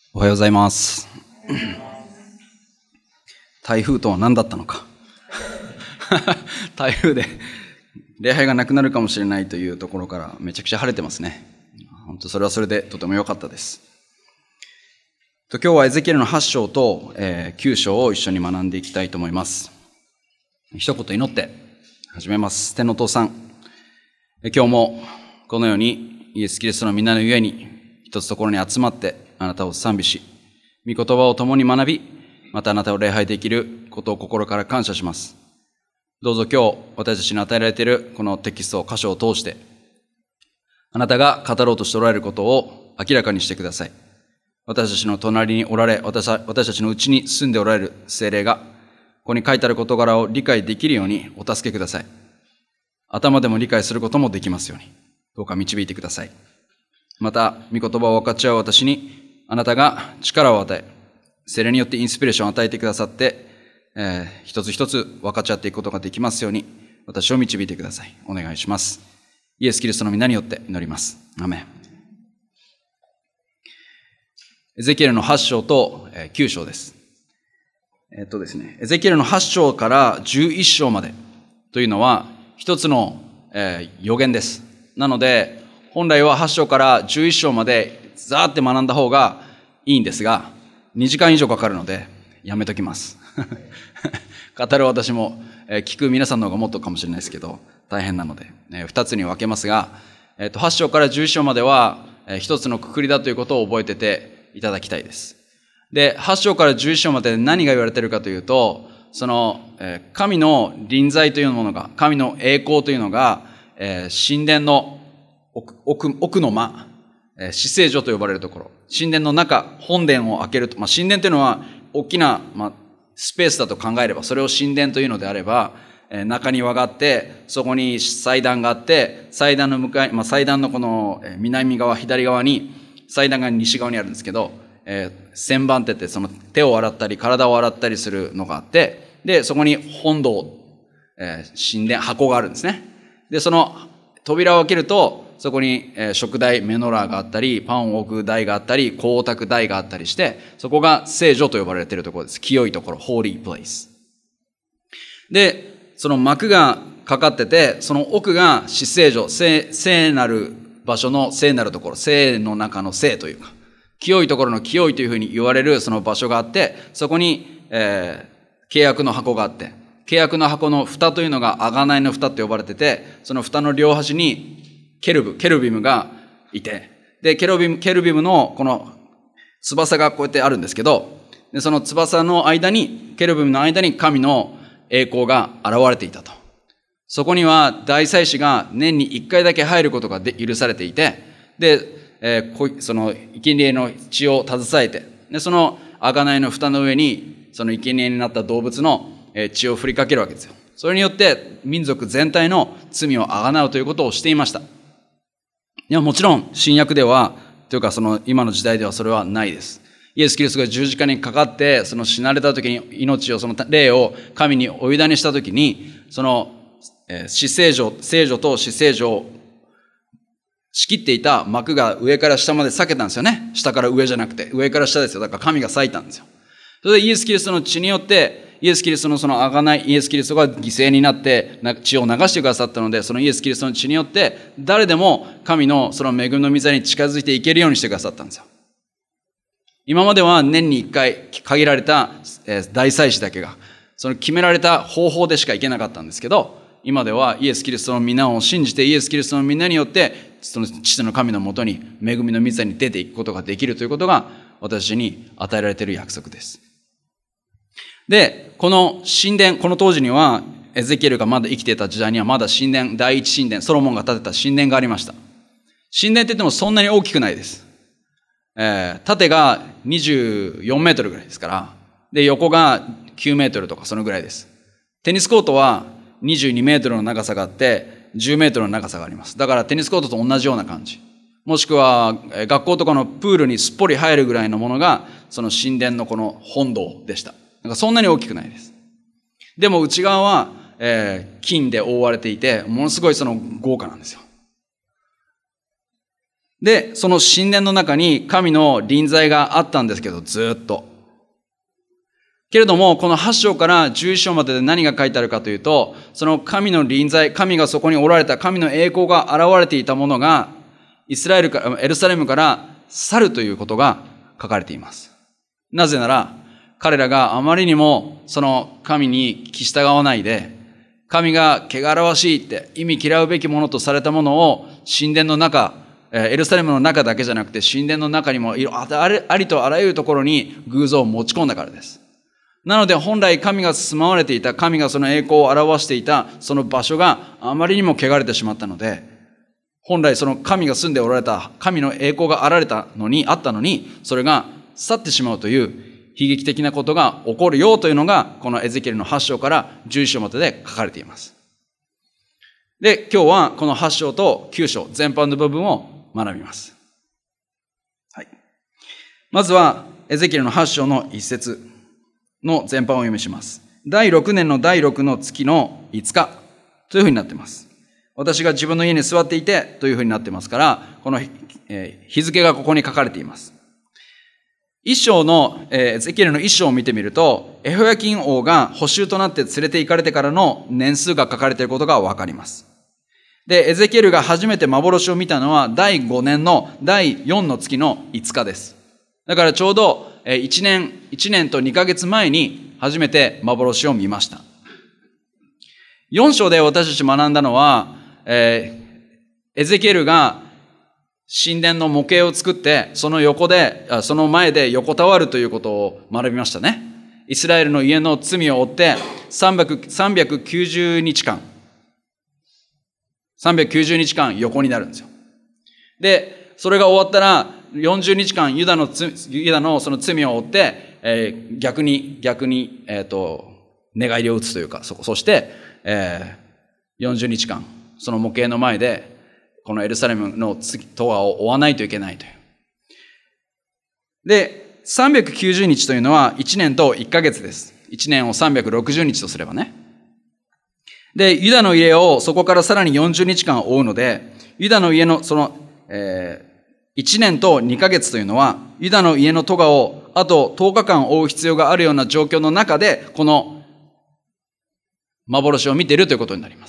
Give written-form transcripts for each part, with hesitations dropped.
おはようございます。台風とは何だったのか。台風で礼拝がなくなるかもしれないというところからめちゃくちゃ晴れてますね。本当それはそれでとても良かったです。今日はエゼキエルの8章と9章を一緒に学んでいきたいと思います。一言祈って始めます。天のお父さん、今日もこのようにイエス・キリストの皆のゆえに一つところに集まってあなたを賛美し、御言葉を共に学び、またあなたを礼拝できることを心から感謝します。どうぞ今日私たちに与えられているこのテキスト、箇所を通して、あなたが語ろうとしておられることを明らかにしてください。私たちの隣におられ、私たちのうちに住んでおられる聖霊が、ここに書いてある事柄を理解できるようにお助けください。頭でも理解することもできますように、どうか導いてください。また、御言葉を分かち合う私に、あなたが力を与え、聖霊によってインスピレーションを与えてくださって、一つ一つ分かち合っていくことができますように、私を導いてください。お願いします。イエス・キリストの皆によって祈ります。アーメン。エゼキエルの8章と9章です。ですね、エゼキエルの8章から11章までというのは一つの予言です。なので、本来は8章から11章までザーって学んだ方がいいんですが、2時間以上かかるのでやめときます。語る私も聞く皆さんの方がもっとかもしれないですけど、大変なので2つに分けますが、8章から11章までは一つの括りだということを覚えてていただきたいです。で、8章から11章まで何が言われているかというと、その神の臨在というものが、神の栄光というのが神殿の奥の間、至聖所と呼ばれるところ、神殿の中、本殿を開けると、神殿というのは大きな、スペースだと考えれば、それを神殿というのであれば、中庭があって、そこに祭壇があって、祭壇の向かい、祭壇のこの南側、左側に、祭壇が西側にあるんですけど、旋盤手ってその手を洗ったり体を洗ったりするのがあって、で、そこに本堂、神殿、箱があるんですね。で、その扉を開けると、そこに食台、メノラーがあったり、パンを置く台があったり、光沢台があったりして、そこが聖所と呼ばれているところです。清いところ、ホーリープレイス。で、その幕がかかってて、その奥が至聖所、聖なる場所の聖なるところ、聖の中の聖というか、清いところの清いというふうに言われるその場所があって、そこに、契約の箱があって、契約の箱の蓋というのが贖いの蓋と呼ばれてて、その蓋の両端にケルビムがいて、で、ケルビムのこの翼がこうやってあるんですけど、でその翼の間に、ケルビムの間に神の栄光が現れていたと。そこには大祭司が年に1回だけ入ることが許されていて、で、その生贄の血を携えて、で、その贖いの蓋の上に、その生贄になった動物の血を振りかけるわけですよ。それによって民族全体の罪をあがなうということをしていました。いや、もちろん新約では、というかその今の時代ではそれはないです。イエス・キリストが十字架にかかって、その死なれた時に命を、その霊を神にお委ねした時に、その至聖所、聖所と至聖所を仕切っていた幕が上から下まで裂けたんですよね。下から上じゃなくて、上から下ですよ。だから神が裂いたんですよ。それでイエス・キリストの血によって、イエス・キリストのその贖い、イエス・キリストが犠牲になって血を流してくださったので、そのイエス・キリストの血によって誰でも神のその恵みの御座に近づいていけるようにしてくださったんですよ。今までは年に1回限られた大祭司だけが、その決められた方法でしか行けなかったんですけど、今ではイエス・キリストの皆を信じて、イエス・キリストの皆によってその父の神のもとに恵みの御座に出ていくことができるということが私に与えられている約束です。で、この神殿、この当時には、エゼキエルがまだ生きていた時代にはまだ神殿、第一神殿、ソロモンが建てた神殿がありました。神殿って言ってもそんなに大きくないです。縦が24メートルぐらいですから、で、横が9メートルとかそのぐらいです。テニスコートは22メートルの長さがあって、10メートルの長さがあります。だからテニスコートと同じような感じ。もしくは学校とかのプールにすっぽり入るぐらいのものが、その神殿のこの本堂でした。そんなに大きくないです。でも内側は、金で覆われていて、ものすごいその豪華なんですよ。 で、その神殿の中に神の臨在があったんですけど、ずっと。けれども、この8章から11章までで何が書いてあるかというと、その神の臨在、神がそこにおられた、神の栄光が現れていたものが、エルサレムから去るということが書かれています。なぜなら、彼らがあまりにもその神に聞き従わないで、神が汚らわしいって意味嫌うべきものとされたものを神殿の中、エルサレムの中だけじゃなくて神殿の中にもありとあらゆるところに偶像を持ち込んだからです。なので本来神が住まわれていた、神がその栄光を表していたその場所があまりにも汚れてしまったので、本来その神が住んでおられた神の栄光があったのに、それが去ってしまうという悲劇的なことが起こるよというのが、このエゼキエルの8章から11章までで書かれています。で、今日はこの8章と9章全般の部分を学びます。はい。まずはエゼキエルの8章の1節の全般をお読みします。第6年の第6の月の5日というふうになっています。私が自分の家に座っていてというふうになってますから、この日付がここに書かれています。一章の、エゼキエルの一章を見てみると、エホヤキン王が捕囚となって連れて行かれてからの年数が書かれていることがわかります。で、エゼキエルが初めて幻を見たのは第5年の第4の月の5日です。だからちょうど1年と2ヶ月前に初めて幻を見ました。4章で私たち学んだのは、エゼキエルが神殿の模型を作って、その前で横たわるということを学びましたね。イスラエルの家の罪を負って390日間横になるんですよ。で、それが終わったら40日間ユダのその罪を負って、逆に寝返りを打つというか、そして、40日間その模型の前でこのエルサレムの永遠を追わないといけないという。で、390日というのは1年と1ヶ月です。1年を360日とすればね。で、ユダの家をそこからさらに40日間追うので、ユダの家のその、1年と2ヶ月というのは、ユダの家の咎をあと10日間追う必要があるような状況の中で、この幻を見ているということになります。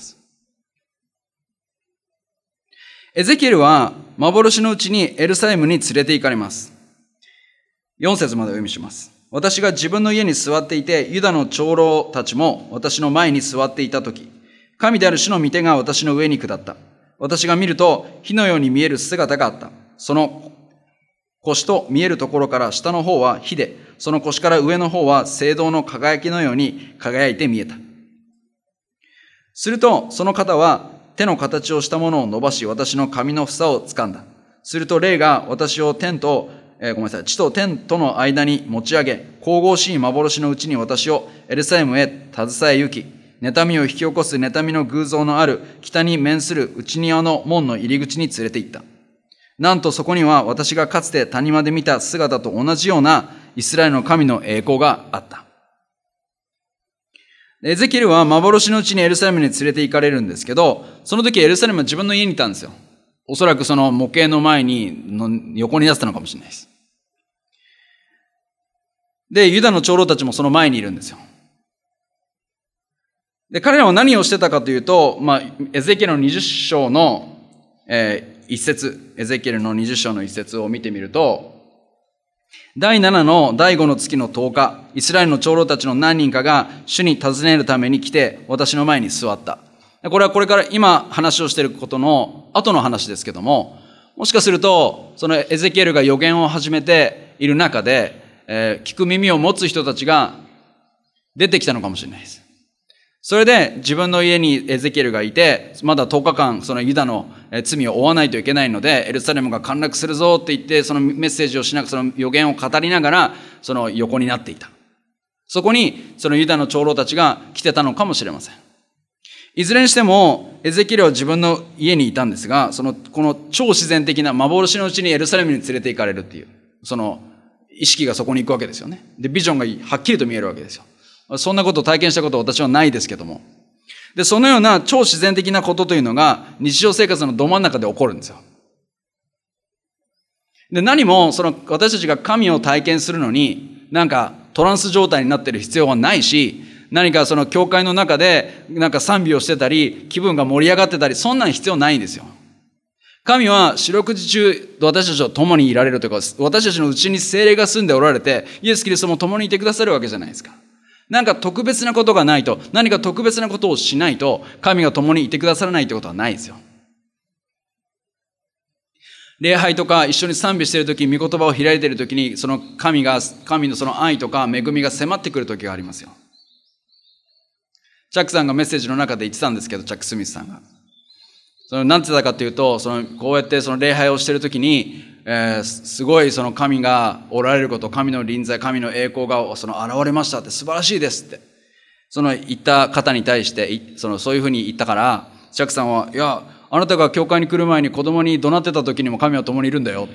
エゼキエルは幻のうちにエルサレムに連れて行かれます。4節までお読みします。私が自分の家に座っていて、ユダの長老たちも私の前に座っていたとき、神である主の御手が私の上に下った。私が見ると火のように見える姿があった。その腰と見えるところから下の方は火で、その腰から上の方は青銅の輝きのように輝いて見えた。するとその方は手の形をしたものを伸ばし、私の髪の房を掴んだ。すると霊が私を地と天との間に持ち上げ、神々しい幻のうちに私をエルサレムへ携え行き、妬みを引き起こす妬みの偶像のある北に面する内庭の門の入り口に連れて行った。なんとそこには私がかつて谷間で見た姿と同じようなイスラエルの神の栄光があった。エゼキエルは幻のうちにエルサレムに連れて行かれるんですけど、その時エルサレムは自分の家にいたんですよ。おそらくその模型の前に横に出したのかもしれないです。で、ユダの長老たちもその前にいるんですよ。で、彼らは何をしてたかというと、エゼキエルの20章の、一節、エゼキエルの20章の一節を見てみると、第7の第5の月の10日、イスラエルの長老たちの何人かが主に尋ねるために来て、私の前に座った。これはこれから今話をしていることの後の話ですけども、もしかすると、そのエゼキエルが預言を始めている中で、聞く耳を持つ人たちが出てきたのかもしれないです。それで自分の家にエゼキエルがいて、まだ10日間そのユダの罪を負わないといけないので、エルサレムが陥落するぞって言って、そのメッセージをしながら、その予言を語りながら、その横になっていた。そこにそのユダの長老たちが来てたのかもしれません。いずれにしても、エゼキエルは自分の家にいたんですが、この超自然的な幻のうちにエルサレムに連れて行かれるっていう、その意識がそこに行くわけですよね。で、ビジョンがはっきりと見えるわけですよ。そんなことを体験したことは私はないですけども。で、そのような超自然的なことというのが日常生活のど真ん中で起こるんですよ。 で、何も私たちが神を体験するのに、なんかトランス状態になっている必要はないし、何か教会の中でなんか賛美をしてたり、気分が盛り上がってたり、そんなに必要ないんですよ。神は四六時中私たちと共にいられるというか、私たちのうちに聖霊が住んでおられて、イエス・キリストも共にいてくださるわけじゃないですか。なんか特別なことがないと、何か特別なことをしないと、神が共にいてくださらないってことはないですよ。礼拝とか一緒に賛美しているとき、御言葉を開いているときに、神の愛とか恵みが迫ってくるときがありますよ。チャックさんがメッセージの中で言ってたんですけど、チャック・スミスさんが。なんて言ったかというと、こうやって礼拝をしているときに、すごい神がおられること、神の臨在、神の栄光が現れましたって、素晴らしいですって。言った方に対して、そういうふうに言ったから、チャックさんは、いや、あなたが教会に来る前に子供に怒鳴ってた時にも神は共にいるんだよって。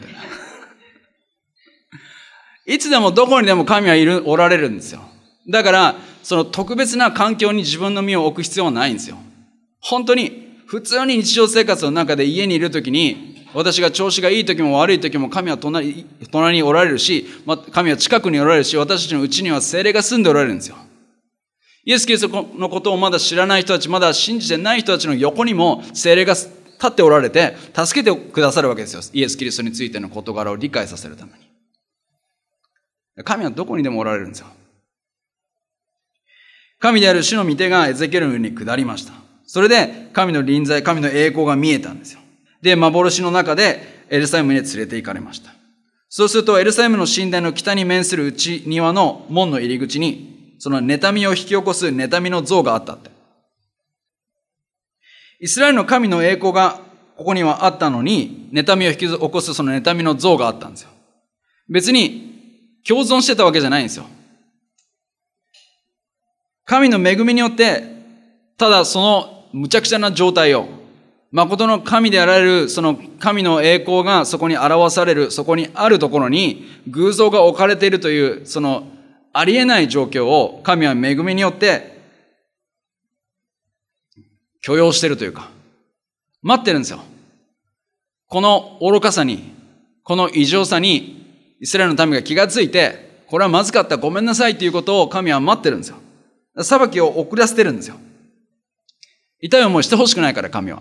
いつでもどこにでも神はおられるんですよ。だから、特別な環境に自分の身を置く必要はないんですよ。本当に、普通に日常生活の中で家にいる時に、私が調子がいい時も悪い時も神は隣におられるし、神は近くにおられるし、私たちのうちには聖霊が住んでおられるんですよ。イエス・キリストのことをまだ知らない人たち、まだ信じてない人たちの横にも聖霊が立っておられて、助けてくださるわけですよ。イエス・キリストについての事柄を理解させるために。神はどこにでもおられるんですよ。神である主の御手がエゼキエルの上に下りました。それで神の臨在、神の栄光が見えたんですよ。で、幻の中でエルサレムに連れて行かれました。そうするとエルサレムの神殿の北に面する内庭の門の入り口に、妬みを引き起こす妬みの像があったって。イスラエルの神の栄光がここにはあったのに、妬みを引き起こす妬みの像があったんですよ。別に共存してたわけじゃないんですよ。神の恵みによって、ただ無茶苦茶な状態を、誠の神であられる神の栄光がそこに表される、そこにあるところに偶像が置かれているという、ありえない状況を神は恵みによって許容しているというか、待ってるんですよ。この愚かさに、この異常さにイスラエルの民が気がついて、これはまずかった、ごめんなさいということを神は待ってるんですよ。裁きを遅らせてるんですよ。痛い思いしてほしくないから、神は。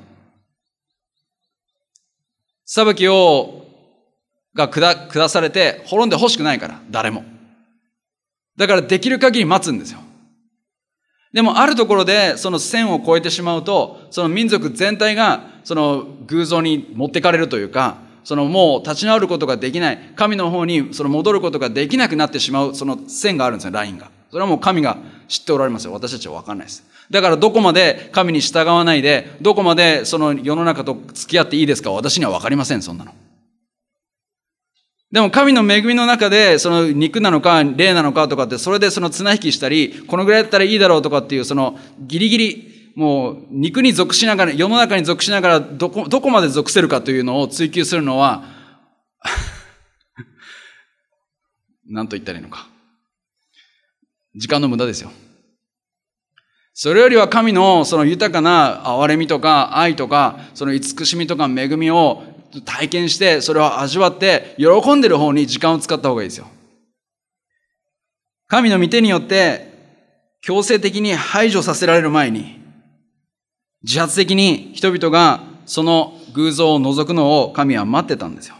裁きが下されて滅んでほしくないから、誰も。だからできる限り待つんですよ。でもあるところでその線を越えてしまうと、その民族全体が偶像に持ってかれるというか、もう立ち直ることができない、神の方に戻ることができなくなってしまう線があるんですよ、ラインが。それはもう神が知っておられますよ。私たちは分かんないです。だからどこまで神に従わないで、どこまで世の中と付き合っていいですか、私には分かりません、そんなの。でも神の恵みの中で、肉なのか霊なのかとかって、それで綱引きしたり、このぐらいだったらいいだろうとかっていう、ギリギリ、もう肉に属しながら、世の中に属しながら、どこまで属せるかというのを追求するのは、何と言ったらいいのか。時間の無駄ですよ。それよりは神の豊かな憐れみとか愛とか、慈しみとか恵みを体験して、それを味わって喜んでる方に時間を使った方がいいですよ。神の御手によって強制的に排除させられる前に、自発的に人々がその偶像を除くのを神は待ってたんですよ。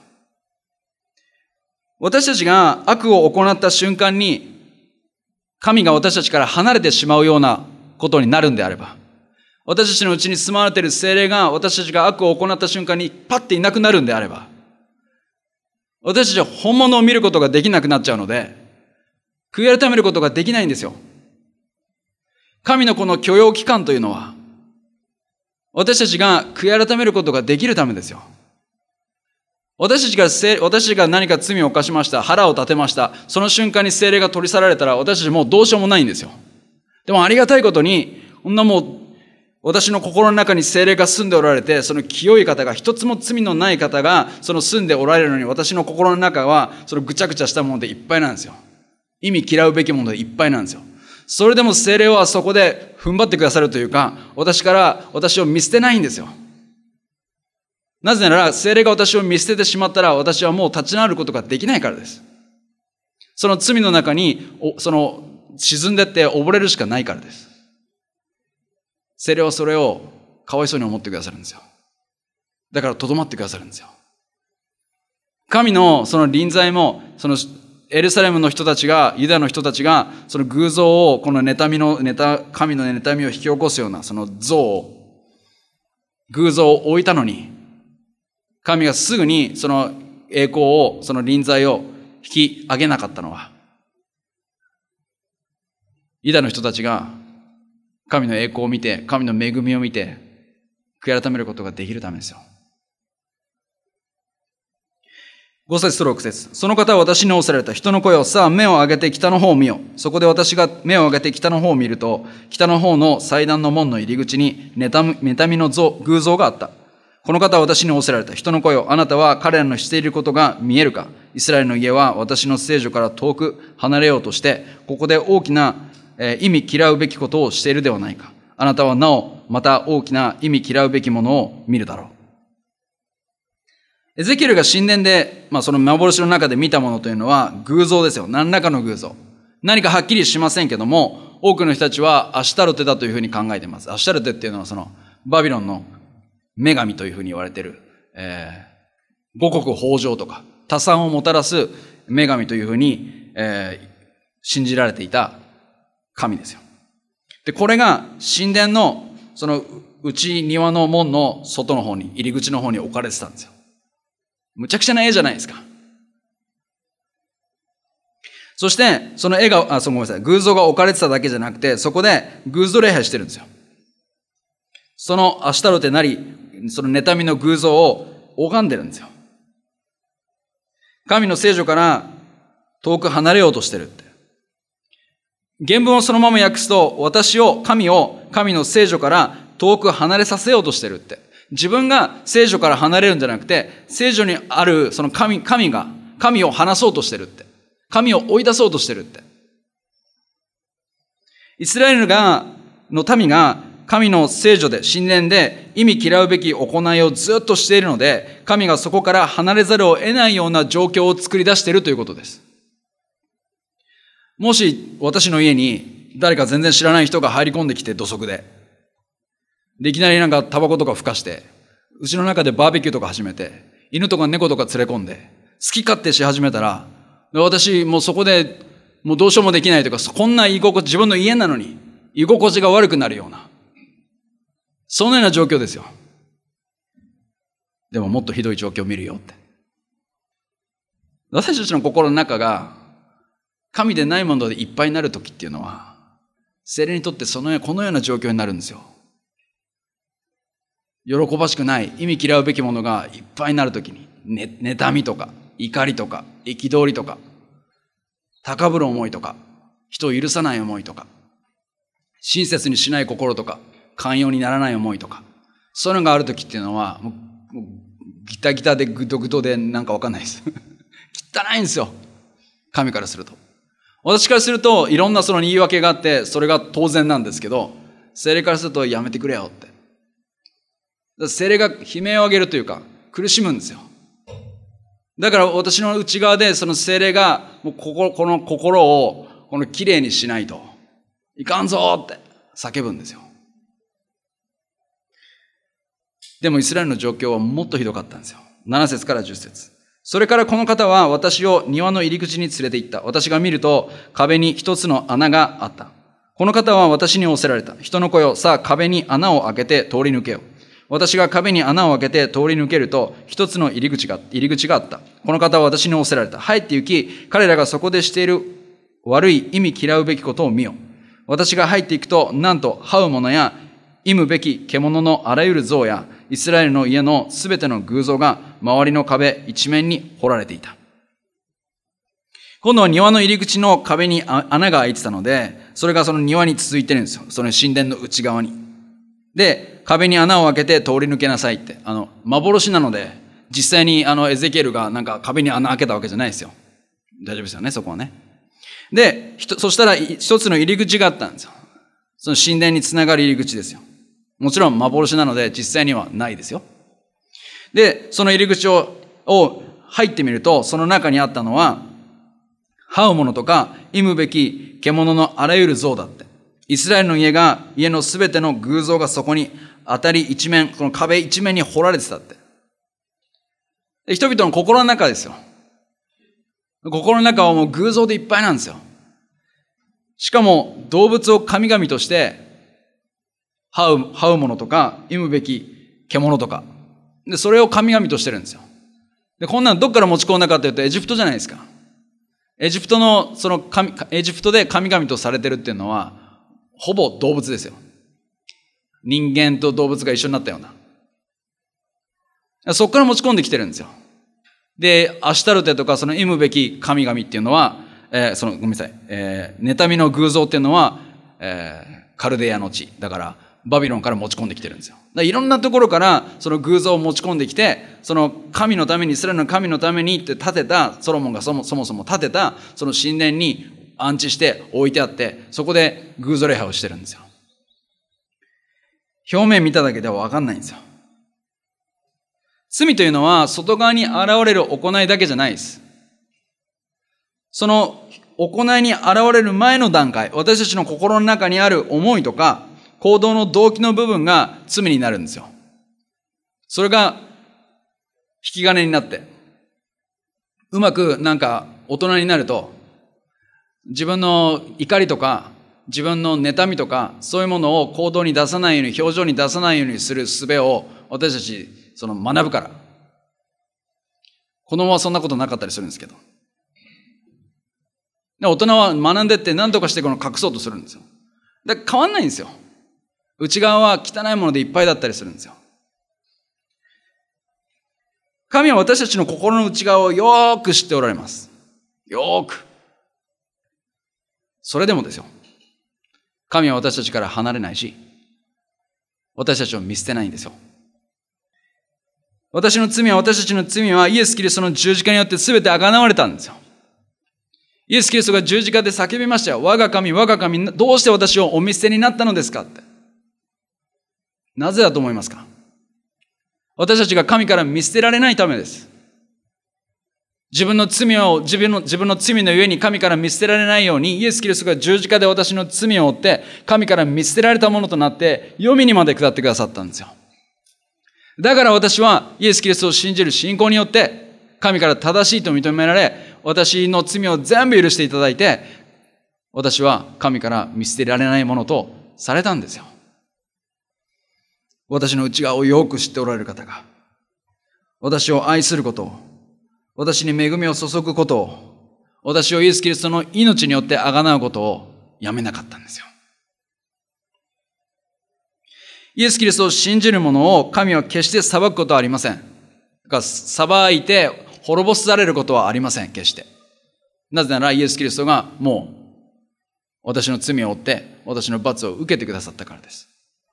私たちが悪を行った瞬間に、神が私たちから離れてしまうようなことになるんであれば、私たちのうちに住まわれている聖霊が私たちが悪を行った瞬間にパッていなくなるんであれば、私たちは本物を見ることができなくなっちゃうので、悔い改めることができないんですよ。神のこの許容期間というのは、私たちが悔い改めることができるためですよ。私たちが何か罪を犯しました。腹を立てました。その瞬間に聖霊が取り去られたら、私たちもうどうしようもないんですよ。でもありがたいことに、こんなもう、私の心の中に聖霊が住んでおられて、その清い方が、一つも罪のない方が、住んでおられるのに、私の心の中は、ぐちゃぐちゃしたものでいっぱいなんですよ。意味嫌うべきものでいっぱいなんですよ。それでも聖霊はそこで踏ん張ってくださるというか、私を見捨てないんですよ。 なぜなら、聖霊が私を見捨ててしまったら、私はもう立ち直ることができないからです。その罪の中に、沈んでって溺れるしかないからです。聖霊はそれをかわいそうに思ってくださるんですよ。だから、とどまってくださるんですよ。神のその臨在も、そのエルサレムの人たちが、ユダの人たちが、その偶像を、この神の妬みを引き起こすような、その偶像を置いたのに、神がすぐにその栄光を、その臨在を引き上げなかったのは、ユダの人たちが神の栄光を見て、神の恵みを見て、悔い改めることができるためですよ。5節と6節。その方は私に仰せられた。人の声を、さあ目を上げて北の方を見よ。そこで私が目を上げて北の方を見ると、北の方の祭壇の門の入り口に妬みの偶像があった。この方は私に仰せられた。人の声を、あなたは彼らのしていることが見えるか。イスラエルの家は私の聖所から遠く離れようとして、ここで大きな意味嫌うべきことをしているではないか。あなたはなおまた大きな意味嫌うべきものを見るだろう。エゼキエルが神殿で、その幻の中で見たものというのは偶像ですよ。何らかの偶像。何かはっきりしませんけども、多くの人たちはアシュタロテだというふうに考えています。アシュタロテっていうのはそのバビロンの女神というふうに言われている、五穀豊穣とか多産をもたらす女神というふうに、信じられていた神ですよ。で、これが神殿のその内庭の門の外の方に、入り口の方に置かれてたんですよ。むちゃくちゃな絵じゃないですか。そして、その絵が、ごめんなさい、偶像が置かれてただけじゃなくて、そこで偶像礼拝してるんですよ。そのアシュタロテなり、その妬みの偶像を拝んでるんですよ。神の聖所から遠く離れようとしてるって。原文をそのまま訳すと、神の聖所から遠く離れさせようとしてるって。自分が聖所から離れるんじゃなくて、聖所にあるその神を離そうとしてるって。神を追い出そうとしてるって。イスラエルの民が神の聖所で、神殿で意味嫌うべき行いをずっとしているので、神がそこから離れざるを得ないような状況を作り出しているということです。もし私の家に誰か全然知らない人が入り込んできて土足で、いきなりタバコとかふかして、うちの中でバーベキューとか始めて、犬とか猫とか連れ込んで、好き勝手し始めたら、私もうそこでもうどうしようもできないとか、こんな自分の家なのに居心地が悪くなるような、そのような状況ですよ。でももっとひどい状況を見るよって。私たちの心の中が神でないものでいっぱいになるときっていうのは、聖霊にとってこのような状況になるんですよ。喜ばしくない、意味嫌うべきものがいっぱいになるときに、妬みとか、怒りとか、憤りとか、高ぶる思いとか、人を許さない思いとか、親切にしない心とか、寛容にならない思いとか、そういうのがあるときっていうのは、もうギタギタでグドグドでわかんないです。汚いんですよ。神からすると。私からすると、いろんなその言い訳があって、それが当然なんですけど、聖霊からするとやめてくれよって。聖霊が悲鳴を上げるというか、苦しむんですよ。だから私の内側でその聖霊が、もうこの心をきれいにしないといかんぞって叫ぶんですよ。でもイスラエルの状況はもっとひどかったんですよ。7節から10節。それからこの方は私を庭の入り口に連れて行った。私が見ると壁に一つの穴があった。この方は私に仰せられた。人の声を、さあ壁に穴を開けて通り抜けよう。私が壁に穴を開けて通り抜けると、一つの入り口があった。この方は私に仰せられた。入って行き、彼らがそこでしている悪い意味嫌うべきことを見よ。私が入っていくと、なんと這う者や忌むべき獣のあらゆる像や、イスラエルの家のすべての偶像が周りの壁一面に掘られていた。今度は庭の入り口の壁に穴が開いてたので、それがその庭に続いてるんですよ。その神殿の内側に。で、壁に穴を開けて通り抜けなさいって。幻なので、実際にエゼキエルが壁に穴開けたわけじゃないですよ。大丈夫ですよね、そこはね。で、そしたら一つの入り口があったんですよ。その神殿につながる入り口ですよ。もちろん幻なので実際にはないですよ。 で、その入り口を入ってみると、その中にあったのは、這うものとか、忌むべき獣のあらゆる像だって。イスラエルの家のすべての偶像がそこに当たり一面、この壁一面に彫られてたって。で、人々の心の中ですよ。心の中はもう偶像でいっぱいなんですよ。しかも動物を神々として這うものとか、忌むべき獣とか。で、それを神々としてるんですよ。で、こんなのどっから持ち込んだかというと、エジプトじゃないですか。エジプトで神々とされてるっていうのは、ほぼ動物ですよ。人間と動物が一緒になったような。そこから持ち込んできてるんですよ。で、アシュタルテとかその忌むべき神々っていうのは、ごめんなさい、妬みの偶像っていうのは、カルデアの地。だから、バビロンから持ち込んできてるんですよ。いろんなところからその偶像を持ち込んできて、その神のために、イスラエルの神のためにって建てた、ソロモンがそもそも建てた、その神殿に安置して置いてあって、そこで偶像礼拝をしてるんですよ。表面見ただけでは分かんないんですよ。罪というのは外側に現れる行いだけじゃないです。その行いに現れる前の段階、私たちの心の中にある思いとか、行動の動機の部分が罪になるんですよ。それが引き金になって、うまくなんか大人になると、自分の怒りとか、自分の妬みとか、そういうものを行動に出さないように、表情に出さないようにする術を私たち学ぶから。子供はそんなことなかったりするんですけど。大人は学んでって何とかして隠そうとするんですよ。だから変わんないんですよ。内側は汚いものでいっぱいだったりするんですよ。神は私たちの心の内側をよーく知っておられます。よーく。それでもですよ。神は私たちから離れないし、私たちを見捨てないんですよ。私たちの罪はイエス・キリストの十字架によって全て贖われたんですよ。イエス・キリストが十字架で叫びましたよ。我が神、我が神、どうして私をお見捨てになったのですかって。なぜだと思いますか？私たちが神から見捨てられないためです。自分の罪のゆえに神から見捨てられないように、イエス・キリストが十字架で私の罪を負って、神から見捨てられたものとなって、黄泉にまで下ってくださったんですよ。だから私はイエス・キリストを信じる信仰によって、神から正しいと認められ、私の罪を全部許していただいて、私は神から見捨てられないものとされたんですよ。私の内側をよく知っておられる方が、私を愛することを、私に恵みを注ぐことを、私をイエス・キリストの命によって贖うことをやめなかったんですよ。イエス・キリストを信じる者を神は決して裁くことはありません。裁いて滅ぼされることはありません、決して。なぜならイエス・キリストがもう私の罪を負って私の罰を受けてくださったからです。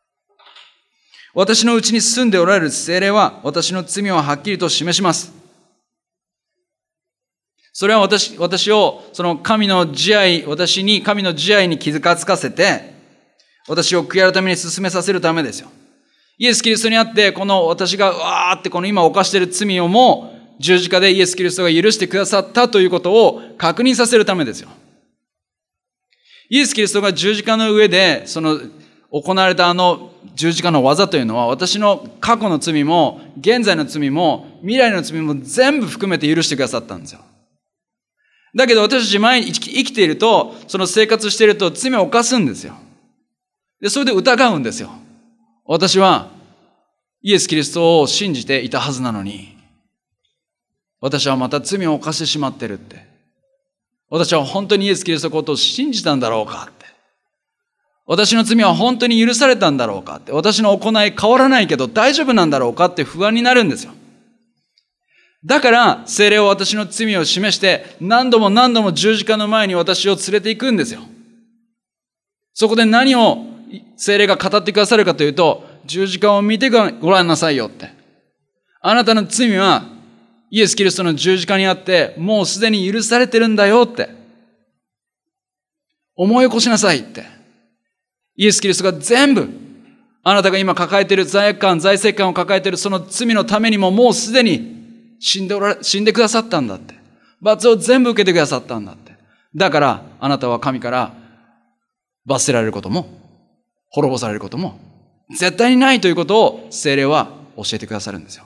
私のうちに住んでおられる聖霊は私の罪をはっきりと示します。それは私を私に神の慈愛に気づかつかせて、私を悔い改めに進めさせるためですよ。イエス・キリストにあって、この私がわーってこの今犯している罪をも十字架でイエス・キリストが許してくださったということを確認させるためですよ。イエス・キリストが十字架の上で行われた十字架の技というのは、私の過去の罪も現在の罪も未来の罪も全部含めて許してくださったんですよ。だけど私たち前に生きていると、その生活していると罪を犯すんですよ。で、それで疑うんですよ。私はイエス・キリストを信じていたはずなのに、私はまた罪を犯してしまってるって。私は本当にイエス・キリストのことを信じたんだろうかって。私の罪は本当に許されたんだろうかって。私の行い変わらないけど大丈夫なんだろうかって不安になるんですよ。だから聖霊は私の罪を示して何度も何度も十字架の前に私を連れて行くんですよ。そこで何を聖霊が語ってくださるかというと、十字架を見てごらんなさいよって。あなたの罪はイエス・キリストの十字架にあってもうすでに許されてるんだよって。思い起こしなさいって。イエス・キリストが全部あなたが今抱えている罪悪感、財政感を抱えているその罪のためにももうすでに死んでくださったんだって。罰を全部受けてくださったんだって。だからあなたは神から罰せられることも滅ぼされることも絶対にないということを聖霊は教えてくださるんですよ。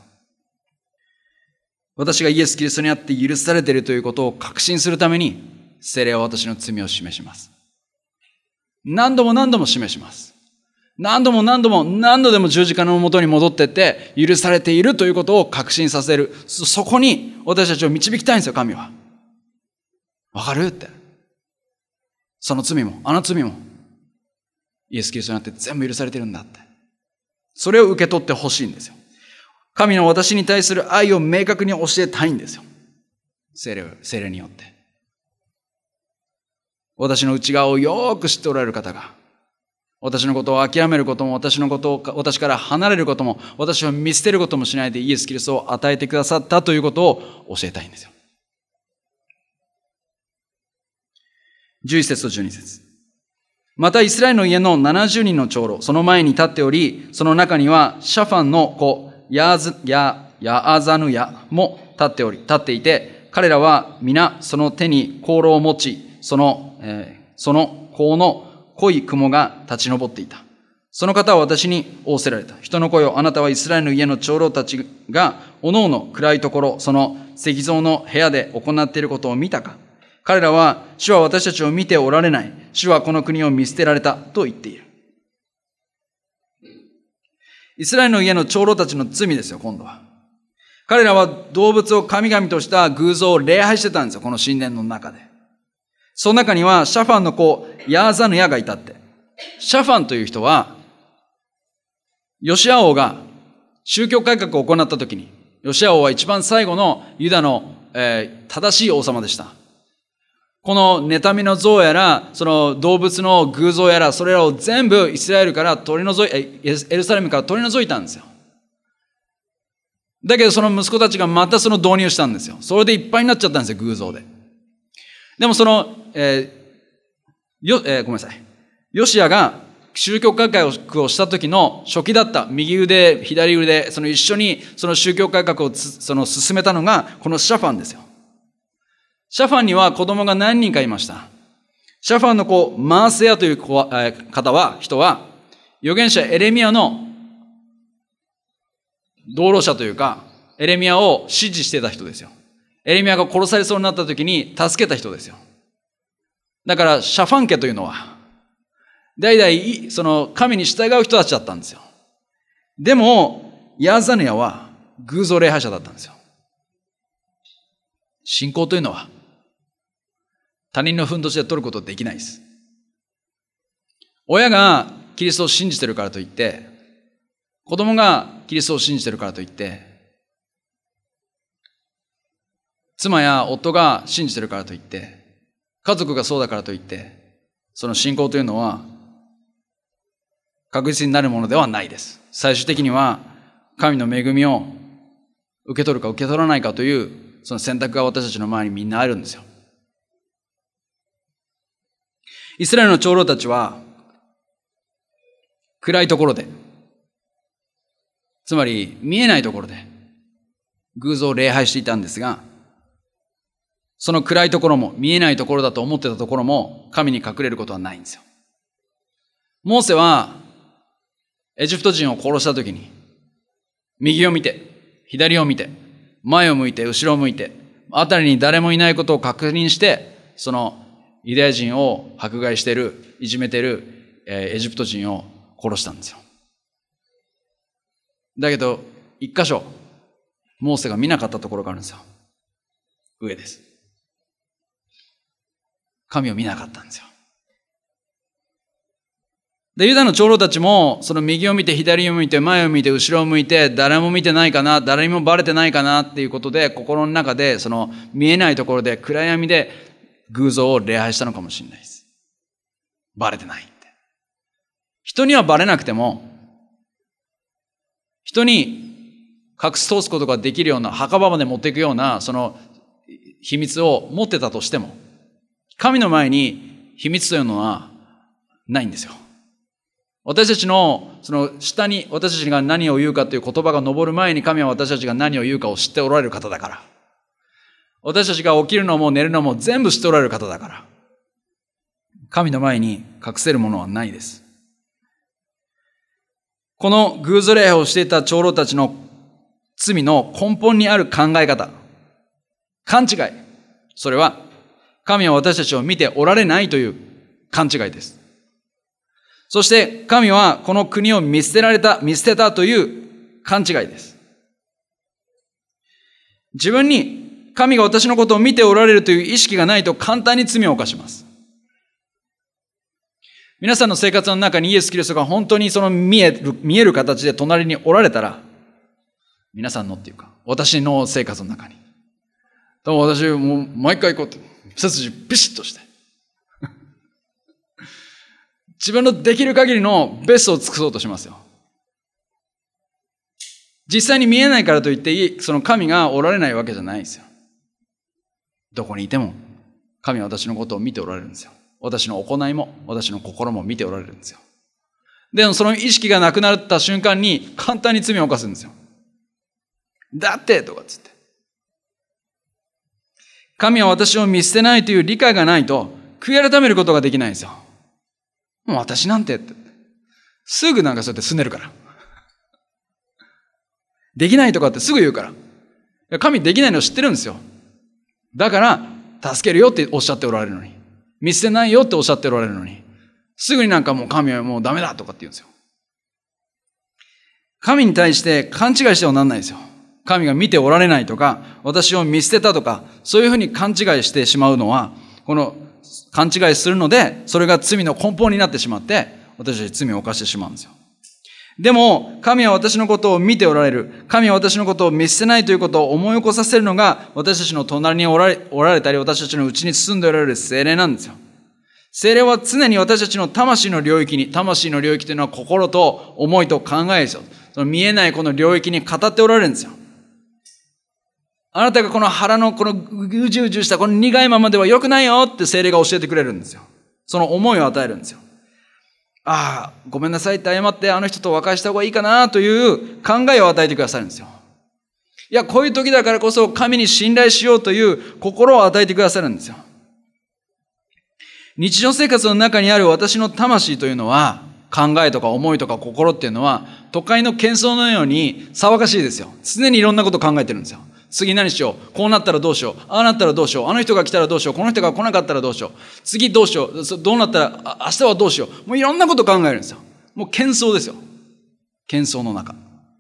私がイエス・キリストにあって許されているということを確信するために聖霊は私の罪を示します。何度も何度も示します。何度でも十字架のもとに戻っていって許されているということを確信させる。そこに私たちを導きたいんですよ、神は。わかるって。その罪もあの罪もイエス・キリストにあって全部許されてるんだって。それを受け取ってほしいんですよ。神の私に対する愛を明確に教えたいんですよ。聖霊によって。私の内側をよく知っておられる方が、私のことを諦めることも、私から離れることも、私を見捨てることもしないでイエス・キリストを与えてくださったということを教えたいんですよ。11節と12節。またイスラエルの家の70人の長老、その前に立っており、その中にはシャファンの子、ヤアザヌヤも立っていて、彼らは皆その手に香炉を持ち、その香の濃い雲が立ち上っていた。その方は私に仰せられた。人の子よ、あなたはイスラエルの家の長老たちが、おのおの暗いところ、その石像の部屋で行っていることを見たか。彼らは、主は私たちを見ておられない。主はこの国を見捨てられたと言っている。イスラエルの家の長老たちの罪ですよ、今度は。彼らは動物を神々とした偶像を礼拝してたんですよ、この神殿の中で。その中にはシャファンの子、ヤーザヌヤがいたって。シャファンという人は、ヨシア王が宗教改革を行った時に、ヨシア王は一番最後のユダの、正しい王様でした。この妬みの像やら、その動物の偶像やら、それらを全部イスラエルからエルサレムから取り除いたんですよ。だけどその息子たちがまたその導入したんですよ。それでいっぱいになっちゃったんですよ、偶像で。でもその、ごめんなさい。ヨシアが宗教改革をした時の初期だった右腕、左腕、その一緒にその宗教改革を進めたのがこのシャファンですよ。シャファンには子供が何人かいました。シャファンの子、マーセヤという人は、預言者エレミヤの道路者というか、エレミヤを支持してた人ですよ。エレミヤが殺されそうになった時に助けた人ですよ。だから、シャファン家というのは、代々、その神に従う人たちだったんですよ。でも、ヤーザヌヤは偶像礼拝者だったんですよ。信仰というのは、他人のふんどしで取ることできないです。親がキリストを信じてるからといって、子供がキリストを信じてるからといって、妻や夫が信じてるからといって、家族がそうだからといって、その信仰というのは確実になるものではないです。最終的には神の恵みを受け取るか受け取らないかというその選択が私たちの前にみんなあるんですよ。イスラエルの長老たちは暗いところで、つまり見えないところで偶像を礼拝していたんですが、その暗いところも見えないところだと思ってたところも神に隠れることはないんですよ。モーセはエジプト人を殺したときに右を見て左を見て前を向いて後ろを向いて辺りに誰もいないことを確認して、そのユダヤ人を迫害している、いじめているエジプト人を殺したんですよ。だけど一箇所モーセが見なかったところがあるんですよ。上です。神を見なかったんですよ。で、ユダの長老たちもその右を見て左を向いて前を向いて後ろを向いて、誰も見てないかな、誰にもバレてないかなっていうことで、心の中でその見えないところで暗闇で偶像を礼拝したのかもしれないです。バレてないって。人にはバレなくても、人に隠し通すことができるような、墓場まで持っていくようなその秘密を持ってたとしても、神の前に秘密というのはないんですよ。 私たちのその下に私たちが何を言うかという言葉が昇る前に神は私たちが何を言うかを知っておられる方だから。私たちが起きるのも寝るのも全部知っておられる方だから。神の前に隠せるものはないです。この偶像礼拝をしていた長老たちの罪の根本にある考え方、勘違い。それは神は私たちを見ておられないという勘違いです。そして神はこの国を見捨てたという勘違いです。自分に神が私のことを見ておられるという意識がないと簡単に罪を犯します。皆さんの生活の中にイエス・キリストが本当にその見える形で隣におられたら、皆さんのっていうか、私の生活の中に。多分私もう毎回こうやって背筋ビシッとして、自分のできる限りのベストを尽くそうとしますよ。実際に見えないからといって、その神がおられないわけじゃないですよ。どこにいても、神は私のことを見ておられるんですよ。私の行いも、私の心も見ておられるんですよ。でもその意識がなくなった瞬間に、簡単に罪を犯すんですよ。だってとかつって。神は私を見捨てないという理解がないと、悔い改めることができないんですよ。もう私なんてって。すぐなんかそうやって拗ねるから。できないとかってすぐ言うから。神できないのを知ってるんですよ。だから、助けるよっておっしゃっておられるのに。見捨てないよっておっしゃっておられるのに。すぐになんかもう神はもうダメだとかって言うんですよ。神に対して勘違いしてはなんないですよ。神が見ておられないとか、私を見捨てたとか、そういうふうに勘違いしてしまうのは、この勘違いするので、それが罪の根本になってしまって、私たち罪を犯してしまうんですよ。でも、神は私のことを見ておられる。神は私のことを見捨てないということを思い起こさせるのが、私たちの隣におられたり、私たちのうちに住んでおられる聖霊なんですよ。聖霊は常に私たちの魂の領域というのは心と思いと考えですよ。その見えないこの領域に語っておられるんですよ。あなたがこの腹のこのうじうじしたこの苦いままでは良くないよって聖霊が教えてくれるんですよ。その思いを与えるんですよ。ああ、ごめんなさいって謝ってあの人と和解した方がいいかなという考えを与えてくださるんですよ。いや、こういう時だからこそ神に信頼しようという心を与えてくださるんですよ。日常生活の中にある私の魂というのは、考えとか思いとか心っていうのは、都会の喧騒のように騒がしいですよ。常にいろんなことを考えてるんですよ。次何しよう。こうなったらどうしよう。ああなったらどうしよう。あの人が来たらどうしよう。この人が来なかったらどうしよう。次どうしよう。どうなったら、明日はどうしよう。もういろんなこと考えるんですよ。もう喧騒ですよ。喧騒の中。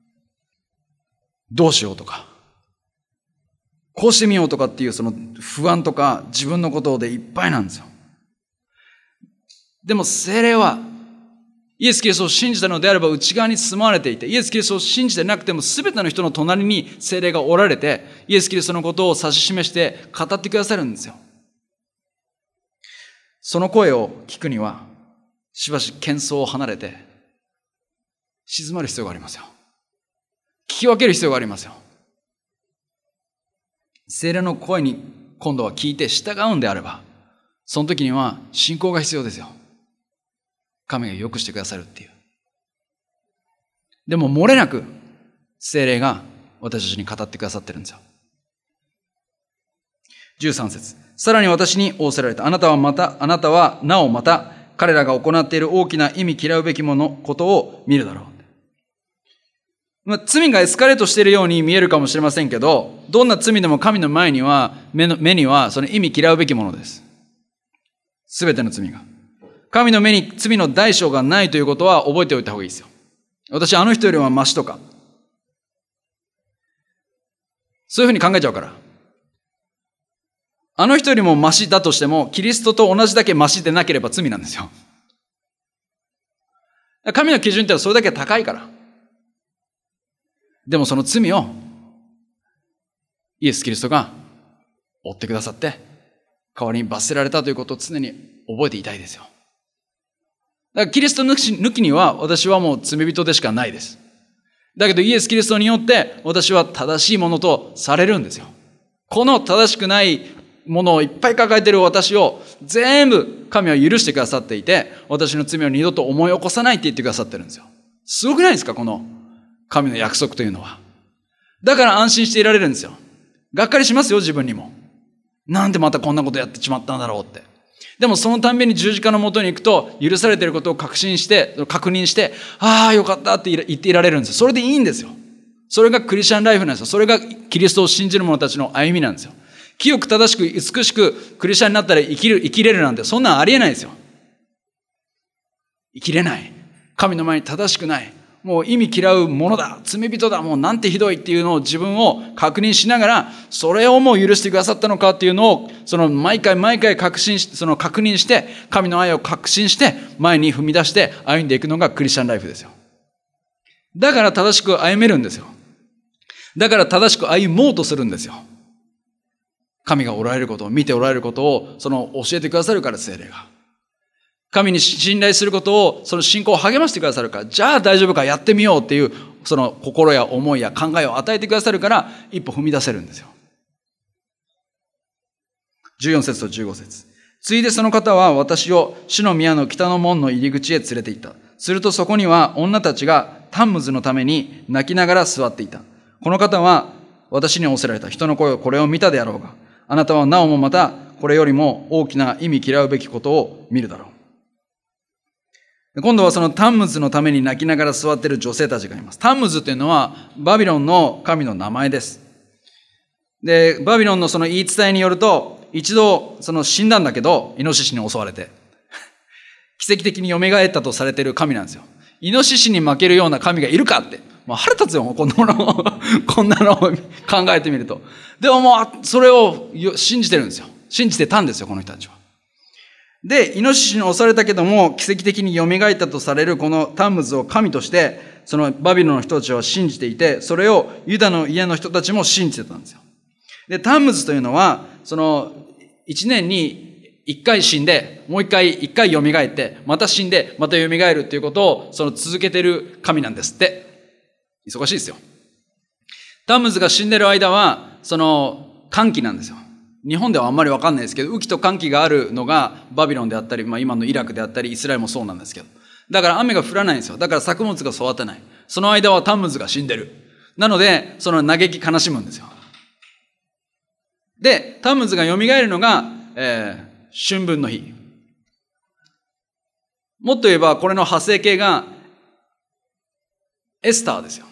どうしようとか。こうしてみようとかっていうその不安とか自分のことでいっぱいなんですよ。でも聖霊はイエス・キリストを信じたのであれば内側に住まわれていて、イエス・キリストを信じてなくても全ての人の隣に聖霊がおられて、イエス・キリストのことを指し示して語ってくださるんですよ。その声を聞くには、しばし喧騒を離れて、静まる必要がありますよ。聞き分ける必要がありますよ。聖霊の声に今度は聞いて従うんであれば、その時には信仰が必要ですよ。神が良くしてくださるっていう。でも漏れなく聖霊が私たちに語ってくださってるんですよ。13節。さらに私に仰せられた。あなたはなおまた彼らが行っている大きな意味嫌うべきことを見るだろう。罪がエスカレートしているように見えるかもしれませんけど、どんな罪でも神の前には、目にはその意味嫌うべきものです。すべての罪が。神の目に罪の代償がないということは覚えておいた方がいいですよ。私あの人よりはマシとか。そういうふうに考えちゃうから。あの人よりもマシだとしても、キリストと同じだけマシでなければ罪なんですよ。神の基準ってのはそれだけ高いから。でもその罪をイエス・キリストが負ってくださって、代わりに罰せられたということを常に覚えていたいですよ。だからキリスト抜きには私はもう罪人でしかないです。だけどイエス・キリストによって私は正しいものとされるんですよ。この正しくないものをいっぱい抱えている私を全部神は許してくださっていて、私の罪を二度と思い起こさないって言ってくださってるんですよ。すごくないですか、この神の約束というのは。だから安心していられるんですよ。がっかりしますよ、自分にも。なんでまたこんなことやってしまったんだろうって。でもそのたんびに十字架のもとに行くと、許されていることを確認して、ああ、よかったって言っていられるんですよ。それでいいんですよ。それがクリスチャンライフなんですよ。それがキリストを信じる者たちの歩みなんですよ。清く正しく美しくクリスチャンになったら生きれるなんて、そんなんありえないですよ。生きれない。神の前に正しくない。もう意味嫌うものだ。罪人だ。もうなんてひどいっていうのを自分を確認しながら、それをもう許してくださったのかっていうのを、毎回確認して、神の愛を確信して、前に踏み出して歩んでいくのがクリスチャンライフですよ。だから正しく歩めるんですよ。だから正しく歩もうとするんですよ。神がおられることを、見ておられることを、教えてくださるから、聖霊が。神に信頼することを、その信仰を励ましてくださるから、じゃあ大丈夫か、やってみようっていう、その心や思いや考えを与えてくださるから、一歩踏み出せるんですよ。14節と15節。ついでその方は私を主の宮の北の門の入り口へ連れて行った。するとそこには女たちがタンムズのために泣きながら座っていた。この方は私に仰せられた。人の声をこれを見たであろうが、あなたはなおもまたこれよりも大きな意味嫌うべきことを見るだろう。今度はそのタンムズのために泣きながら座っている女性たちがいます。タンムズというのはバビロンの神の名前です。で、バビロンのその言い伝えによると、一度死んだんだけど、イノシシに襲われて、奇跡的に蘇ったとされている神なんですよ。イノシシに負けるような神がいるかって。もう腹立つよ、こんなのを考えてみると。でももう、それを信じてるんですよ。信じてたんですよ、この人たちは。で、イノシシに襲われたけども、奇跡的に蘇ったとされるこのタンムズを神として、そのバビロンの人たちは信じていて、それをユダの家の人たちも信じてたんですよ。で、タンムズというのは、一年に一回死んで、もう一回蘇って、また死んで、また蘇るっていうことを、続けてる神なんですって。忙しいですよ。タンムズが死んでる間は、寒気なんですよ。日本ではあんまりわかんないですけど、雨季と寒気があるのがバビロンであったり、今のイラクであったり、イスラエルもそうなんですけど。だから雨が降らないんですよ。だから作物が育たない。その間はタンムズが死んでる。なので、嘆き悲しむんですよ。で、タンムズが蘇るのが、春分の日。もっと言えば、これの派生形が、エスターですよ。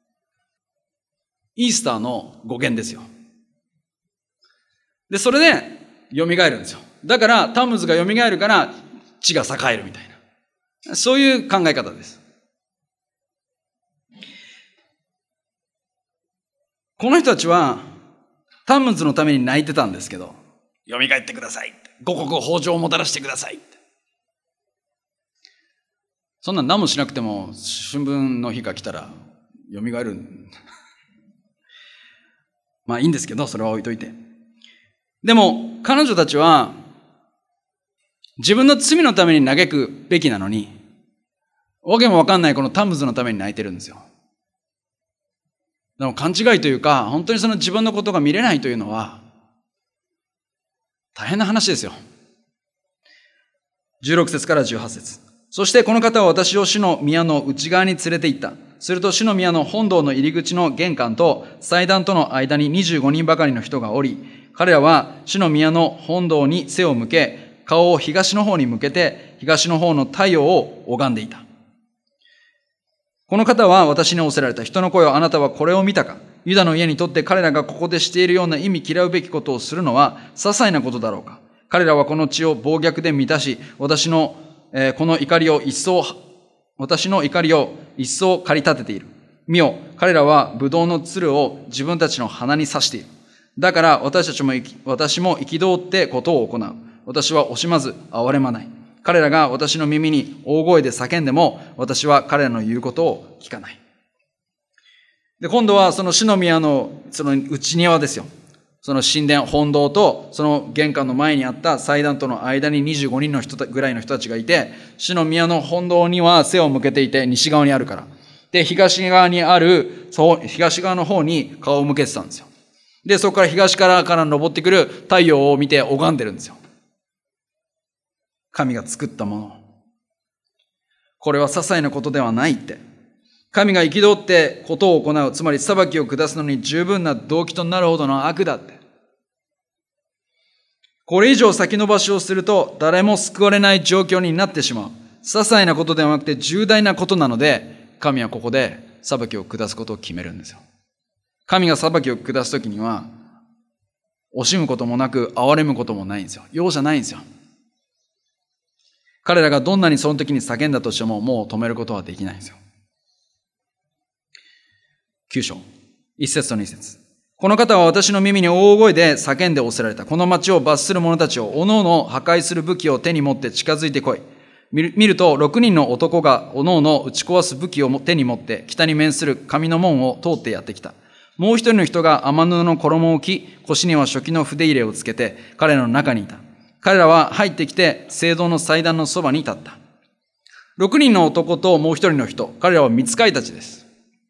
イースターの語源ですよ。で、それで、蘇るんですよ。だから、タンムズが蘇るから、地が栄えるみたいな。そういう考え方です。この人たちは、タンムズのために泣いてたんですけど、蘇ってください。五穀豊穣をもたらしてください。そんなん何もしなくても、春分の日が来たら、蘇る。まあいいんですけど、それは置いといて。でも、彼女たちは、自分の罪のために嘆くべきなのに、わけもわかんないこのタンムズのために泣いてるんですよ。でも勘違いというか、本当に自分のことが見れないというのは、大変な話ですよ。16節から18節。そしてこの方は私を主の宮の内側に連れて行った。すると主の宮の本堂の入り口の玄関と祭壇との間に25人ばかりの人がおり、彼らは主の宮の本堂に背を向け、顔を東の方に向けて、東の方の太陽を拝んでいた。この方は私に仰せられた。人の声をあなたはこれを見たか。ユダの家にとって彼らがここでしているような意味嫌うべきことをするのは些細なことだろうか。彼らはこの地を暴虐で満たし、私の怒りを一層駆り立てている。見よ、彼らはブドウの蔓を自分たちの鼻に刺している。だから私も憤ってことを行う。私は惜しまず憐れまない。彼らが私の耳に大声で叫んでも、私は彼らの言うことを聞かない。で、今度はその主の宮のその内庭ですよ。その神殿、本堂とその玄関の前にあった祭壇との間に25人の人ぐらいの人たちがいて、主の宮の本堂には背を向けていて、西側にあるから。で、東側の方に顔を向けてたんですよ。 で、そこから東から昇ってくる太陽を見て拝んでるんですよ。神が作ったもの。これは些細なことではないって。神が憤ってことを行う、つまり裁きを下すのに十分な動機となるほどの悪だって。これ以上先延ばしをすると誰も救われない状況になってしまう。些細なことではなくて重大なことなので、神はここで裁きを下すことを決めるんですよ。神が裁きを下すときには、惜しむこともなく、憐れむこともないんですよ。容赦ないんですよ。彼らがどんなにその時に叫んだとしても、もう止めることはできないんですよ。9章、1節と2節。この方は私の耳に大声で叫んで仰せられた。この町を罰する者たちを、おのおの破壊する武器を手に持って近づいてこい。見ると、6人の男がおのおの打ち壊す武器を手に持って、北に面する上の門を通ってやってきた。もう一人の人が雨布の衣を着、腰には書記の筆入れをつけて、彼らの中にいた。彼らは入ってきて、聖堂の祭壇のそばに立った。6人の男ともう一人の人、彼らは御使いたちです。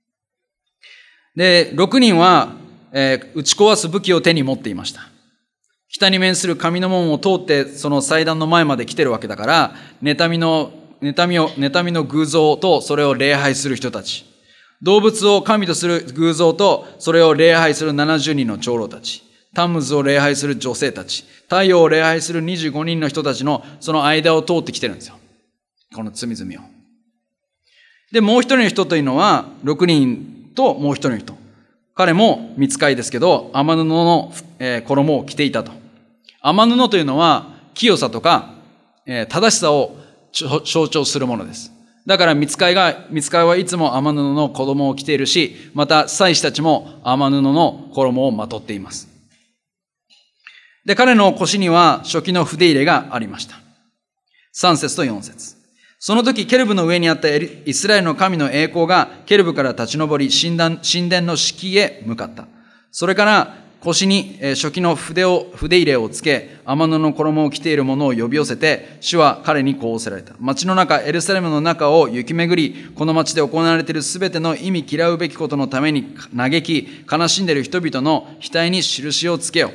で、6人は、打ち壊す武器を手に持っていました。北に面する上の門を通って、その祭壇の前まで来てるわけだから、妬みの偶像とそれを礼拝する人たち。動物を神とする偶像とそれを礼拝する70人の長老たち。タムズを礼拝する女性たち。太陽を礼拝する25人の人たちのその間を通ってきてるんですよ。この罪々を。で、もう一人の人というのは、6人ともう一人の人。彼も御使いですけど、雨布の衣を着ていたと。雨布というのは、清さとか、正しさを象徴するものです。だから御使いはいつも雨布の衣を着ているし、また祭司たちも雨布の衣をまとっています。で、彼の腰には書記の筆入れがありました。3節と4節。その時、ケルブの上にあったイスラエルの神の栄光がケルブから立ち上り、神殿の敷へ向かった。それから腰に書記の筆入れをつけ、雨布の衣を着ている者を呼び寄せて、主は彼にこう仰せられた。町の中、エルサレムの中を行き巡り、この町で行われているすべての意味嫌うべきことのために嘆き、悲しんでいる人々の額に印をつけよう。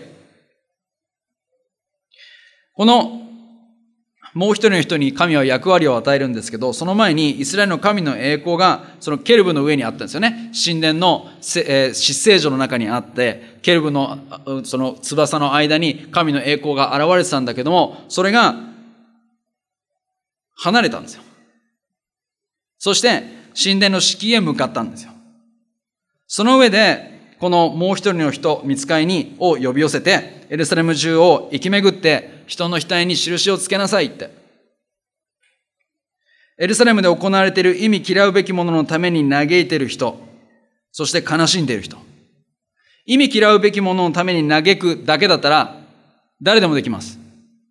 このもう一人の人に神は役割を与えるんですけど、その前にイスラエルの神の栄光がそのケルブの上にあったんですよね。神殿の至聖所の中にあって、ケルブのその翼の間に神の栄光が現れてたんだけども、それが離れたんですよ。そして神殿の敷居へ向かったんですよ。その上でこのもう一人の人、御使いを呼び寄せて、エルサレム中を行き巡って人の額に印をつけなさいって。エルサレムで行われている意味嫌うべきもののために嘆いている人、そして悲しんでいる人。意味嫌うべきもののために嘆くだけだったら誰でもできます。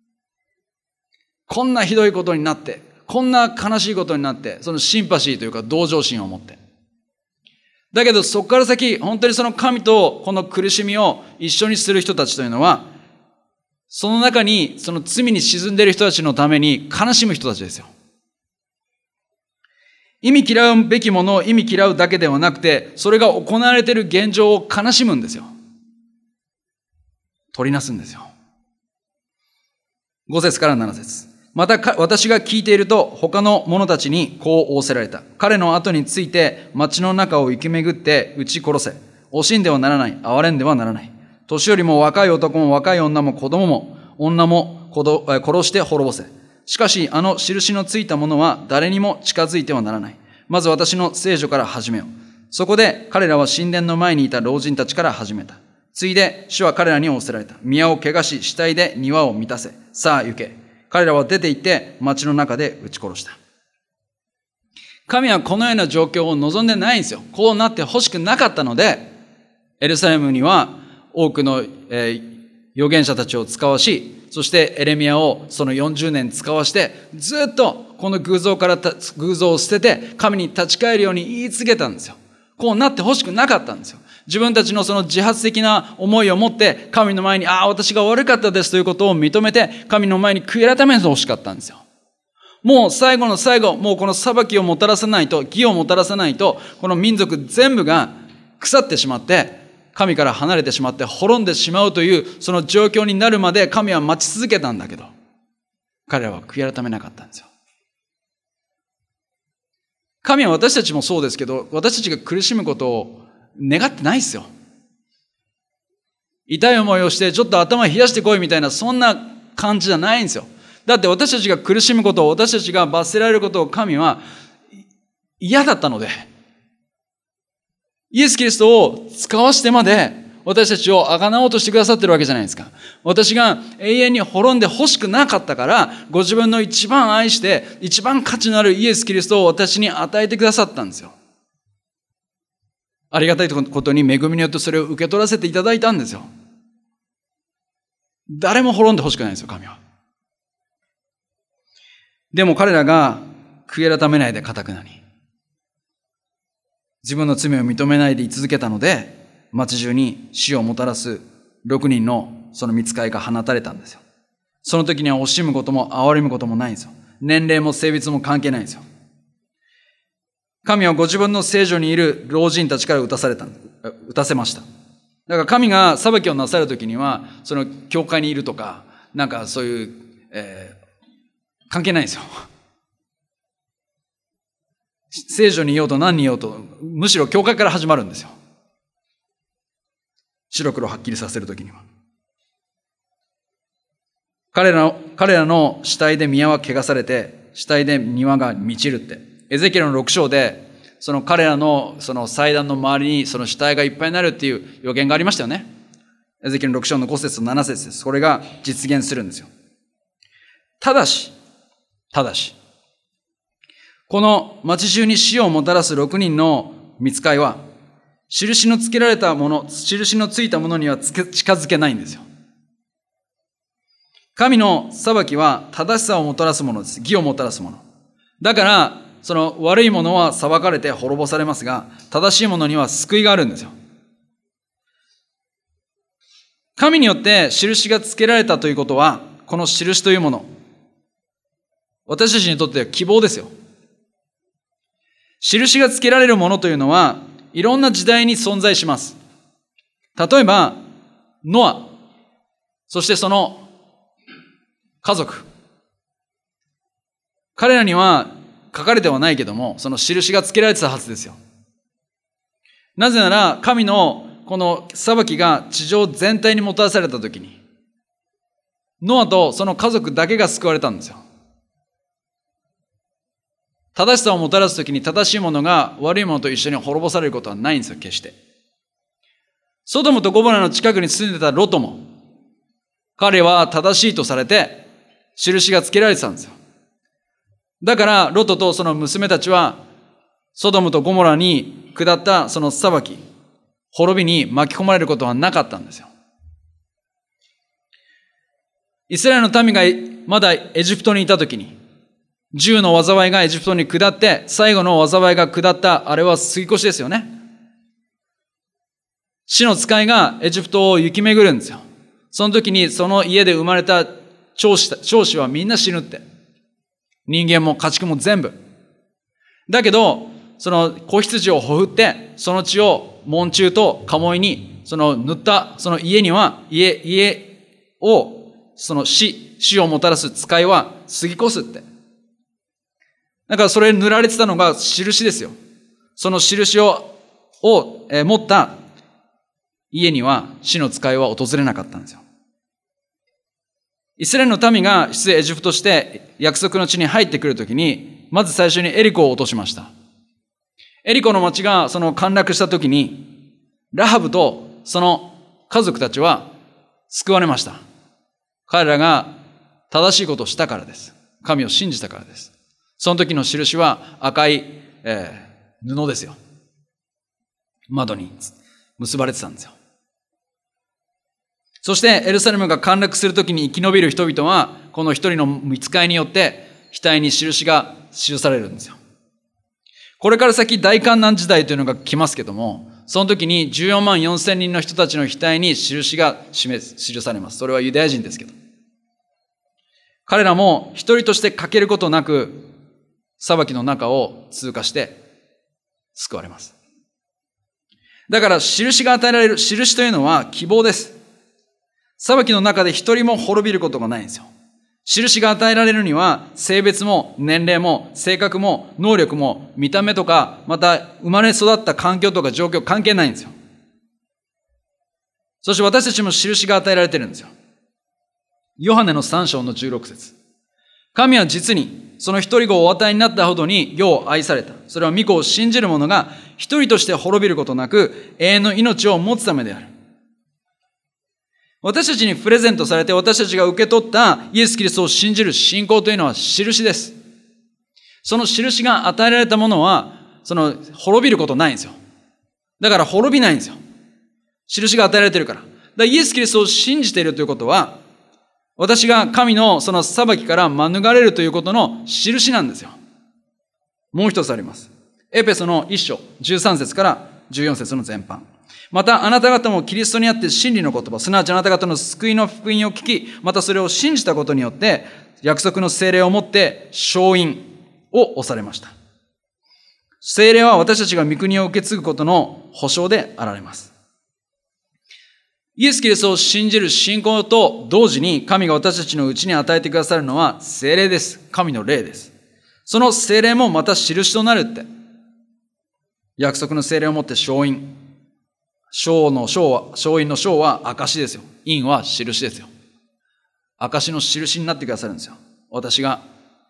こんなひどいことになって、こんな悲しいことになって、そのシンパシーというか同情心を持って。だけどそこから先、本当にその神とこの苦しみを一緒にする人たちというのは、その中にその罪に沈んでいる人たちのために悲しむ人たちですよ。意味嫌うべきものを意味嫌うだけではなくて、それが行われている現状を悲しむんですよ。取りなすんですよ。5節から7節。また私が聞いていると他の者たちにこう仰せられた。彼の後について町の中を行き巡って撃ち殺せ。惜しんではならない。憐れんではならない。年寄りも若い男も若い女も子供も女も殺して滅ぼせ。しかしあの印のついた者は誰にも近づいてはならない。まず私の聖所から始めよう。そこで彼らは神殿の前にいた老人たちから始めた。ついで主は彼らに仰せられた。宮を汚し死体で庭を満たせ。さあ行け。彼らは出て行って町の中で撃ち殺した。神はこのような状況を望んでないんですよ。こうなってほしくなかったので、エルサレムには多くの預言者たちを使わし、そしてエレミヤをその40年使わして、ずっとこの偶像を捨てて神に立ち返るように言い続けたんですよ。こうなってほしくなかったんですよ。自分たちのその自発的な思いを持って神の前に、私が悪かったですということを認めて神の前に悔い改めてほしかったんですよ。もう最後の最後、もうこの裁きをもたらさないと、義をもたらさないと、この民族全部が腐ってしまって、 神から離れてしまって滅んでしまうというその状況になるまで神は待ち続けたんだけど、彼らは悔い改めなかったんですよ。神は私たちもそうですけど、私たちが苦しむことを願ってないですよ。痛い思いをしてちょっと頭冷やしてこいみたいな、そんな感じじゃないんですよ。だって私たちが苦しむことを、私たちが罰せられることを神は嫌だったので、イエス・キリストを使わしてまで私たちを贖おうとしてくださってるわけじゃないですか。私が永遠に滅んで欲しくなかったから、ご自分の一番愛して一番価値のあるイエス・キリストを私に与えてくださったんですよ。ありがたいことに恵みによってそれを受け取らせていただいたんですよ。誰も滅んで欲しくないんですよ、神は。でも彼らが悔い改めないで固くなり、自分の罪を認めないで居続けたので、町中に死をもたらす6人のその御使いが放たれたんですよ。その時には惜しむことも憐れむこともないんですよ。年齢も性別も関係ないんですよ。神はご自分の聖所にいる老人たちから打たせました。だから神が裁きをなさる時には、その教会にいるとか、なんかそういう、関係ないんですよ。聖所にいようと何にいようと、むしろ教会から始まるんですよ。白黒はっきりさせるときには。彼らの死体で宮は汚されて、死体で庭が満ちるって。エゼキエルの6章で、その彼らのその祭壇の周りにその死体がいっぱいになるっていう予言がありましたよね。エゼキエルの6章の5節と7節です。これが実現するんですよ。ただし、この町中に死をもたらす6人の御使いは、印のつけられたもの、印のついたものには近づけないんですよ。神の裁きは正しさをもたらすものです。義をもたらすもの。だから、その悪いものは裁かれて滅ぼされますが、正しいものには救いがあるんですよ。神によって印がつけられたということは、この印というもの、私たちにとっては希望ですよ。印がつけられるものというのは、いろんな時代に存在します。例えば、ノア、そしてその家族。彼らには書かれてはないけども、その印がつけられてたはずですよ。なぜなら、神のこの裁きが地上全体にもたらされたときに、ノアとその家族だけが救われたんですよ。正しさをもたらすときに正しいものが悪いものと一緒に滅ぼされることはないんですよ、決して。ソドムとゴモラの近くに住んでたロトも、彼は正しいとされて、印がつけられてたんですよ。だから、ロトとその娘たちは、ソドムとゴモラに下ったその裁き、滅びに巻き込まれることはなかったんですよ。イスラエルの民がまだエジプトにいたときに、10の災いがエジプトに下って、最後の災いが下った、あれは杉越ですよね。死の使いがエジプトを行き巡るんですよ。その時にその家で生まれた長子はみんな死ぬって。人間も家畜も全部。だけど、その子羊をほふって、その血を門柱と鴨居に、その塗ったその家には、家を、その死をもたらす使いは過ぎ越すって。だからそれに塗られてたのが印ですよ。その印を持った家には死の使いは訪れなかったんですよ。イスラエルの民が出エジプトして約束の地に入ってくるときに、まず最初にエリコを落としました。エリコの町がその陥落したときに、ラハブとその家族たちは救われました。彼らが正しいことをしたからです。神を信じたからです。その時の印は赤い、布ですよ。窓に結ばれてたんですよ。そしてエルサレムが陥落するときに生き延びる人々は、この一人の御使いによって額に印が記されるんですよ。これから先大観難時代というのが来ますけども、その時に14万4千人の人たちの額に印が記されます。それはユダヤ人ですけど。彼らも一人として欠けることなく、裁きの中を通過して救われます。 だから印が与えられる。印というのは希望です。裁きの中で一人も滅びることがないんですよ。印が与えられるには、性別も年齢も性格も能力も見た目とか、また生まれ育った環境とか状況関係ないんですよ。そして私たちも印が与えられてるんですよ。ヨハネの3章の16節。神は実にその一人子をお与えになったほどに世を愛された。それは御子を信じる者が一人として滅びることなく永遠の命を持つためである。私たちにプレゼントされて私たちが受け取ったイエス・キリストを信じる信仰というのは印です。その印が与えられたものは、滅びることないんですよ。だから滅びないんですよ。印が与えられているから。だからイエス・キリストを信じているということは、私が神のその裁きから免れるということの印なんですよ。もう一つあります。エペソの1章13節から14節の前半。またあなた方もキリストにあって真理の言葉、すなわちあなた方の救いの福音を聞き、またそれを信じたことによって約束の聖霊をもって承認を押されました。聖霊は私たちが御国を受け継ぐことの保証であられます。イエス・キリストを信じる信仰と同時に神が私たちのうちに与えてくださるのは聖霊です。神の霊です。その聖霊もまた印となるって。約束の聖霊をもって承認。承認の承は証ですよ。印は印ですよ。証の印になってくださるんですよ。私が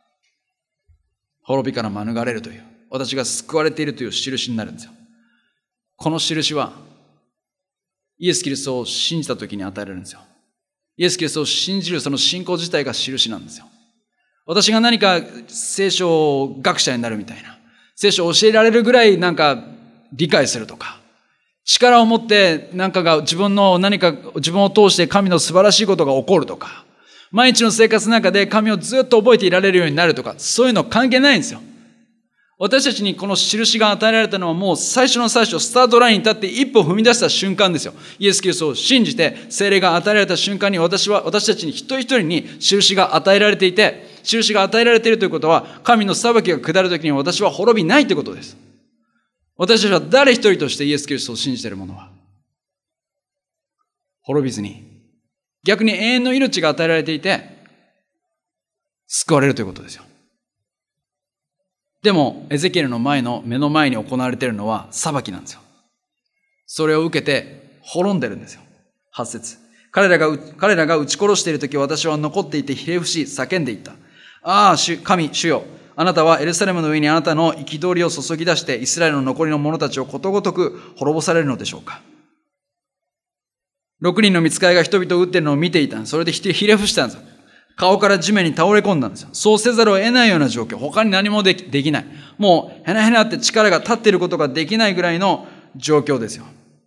滅びから免れるという、私が救われているという印になるんですよ。この印はイエス・キリストを信じたときに与えられるんですよ。イエス・キリストを信じるその信仰自体が印なんですよ。私が何か聖書学者になるみたいな、聖書を教えられるぐらいなんか理解するとか、力を持って自分を通して神の素晴らしいことが起こるとか、毎日の生活の中で神をずっと覚えていられるようになるとか、そういうの関係ないんですよ。私たちにこの印が与えられたのはもう最初の最初、スタートラインに立って一歩踏み出した瞬間ですよ。イエス・キリストを信じて聖霊が与えられた瞬間に私たちに一人一人に印が与えられていて、印が与えられているということは、神の裁きが下るときに私は滅びないということです。私たちは誰一人としてイエス・キリストを信じている者は滅びずに、逆に永遠の命が与えられていて救われるということですよ。でもエゼキエルの目の前に行われているのは裁きなんですよ。それを受けて滅んでるんですよ。8節。彼らが撃ち殺しているとき、私は残っていてひれ伏し叫んでいった。ああ、主よ、あなたはエルサレムの上にあなたの憤りを注ぎ出して、イスラエルの残りの者たちをことごとく滅ぼされるのでしょうか。6人の御使いが人々を撃っているのを見ていた。それでひれ伏したんですよ。顔から地面に倒れ込んだんですよ。そうせざるを得ないような状況。他に何もできない。もうヘナヘナって力が立っていることができないぐらいの状況ですよ。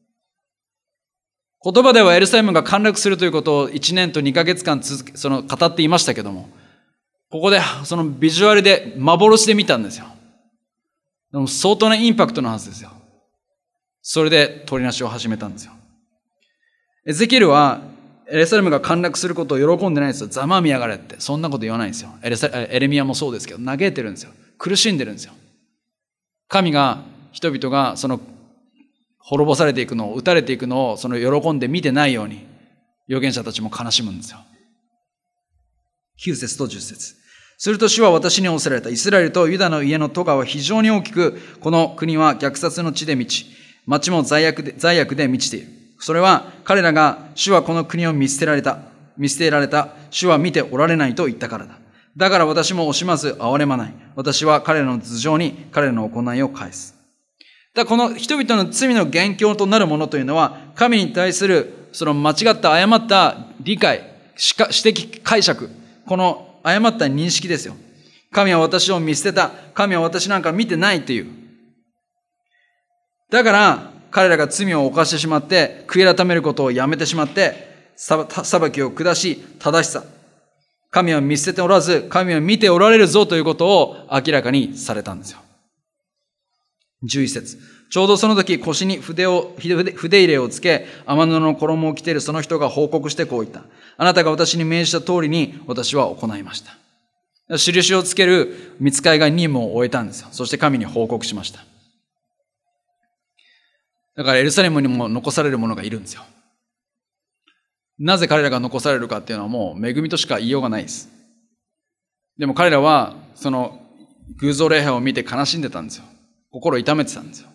言葉ではエルサレムが陥落するということを1年と2ヶ月間語っていましたけども、ここでそのビジュアルで幻で見たんですよ。でも相当なインパクトのはずですよ。それで取りなしを始めたんですよ。エゼキエルはエルサレムが陥落することを喜んでないんですよ。ざまあみやがれって。そんなこと言わないんですよ。エレミヤもそうですけど、嘆いてるんですよ。苦しんでるんですよ。神が、人々が滅ぼされていくのを、撃たれていくのを喜んで見てないように、預言者たちも悲しむんですよ。9節と10節。すると主は私に仰せられた。イスラエルとユダの家の咎は非常に大きく、この国は虐殺の地で満ち、町も罪悪で満ちている。それは彼らが主はこの国を見捨てられた。主は見ておられないと言ったからだ。だから私も惜しまず憐れまない。私は彼らの頭上に彼らの行いを返す。この人々の罪の元凶となるものというのは、神に対する間違った誤った理解、私的解釈、この誤った認識ですよ。神は私を見捨てた。神は私なんか見てないっていう。だから彼らが罪を犯してしまって、悔い改めることをやめてしまって、裁きを下し、正しさ。神は見捨てておらず、神は見ておられるぞということを明らかにされたんですよ。11節。ちょうどその時、腰に筆入れをつけ、雨布の衣を着ているその人が報告してこう言った。あなたが私に命じた通りに私は行いました。印をつける御使いが任務を終えたんですよ。そして神に報告しました。 だからエルサレムにも残される者がいるんですよ。なぜ彼らが残されるかっていうのはもう恵みとしか言いようがないです。でも彼らはその偶像礼拝を見て悲しんでたんですよ。心を痛めてたんですよ。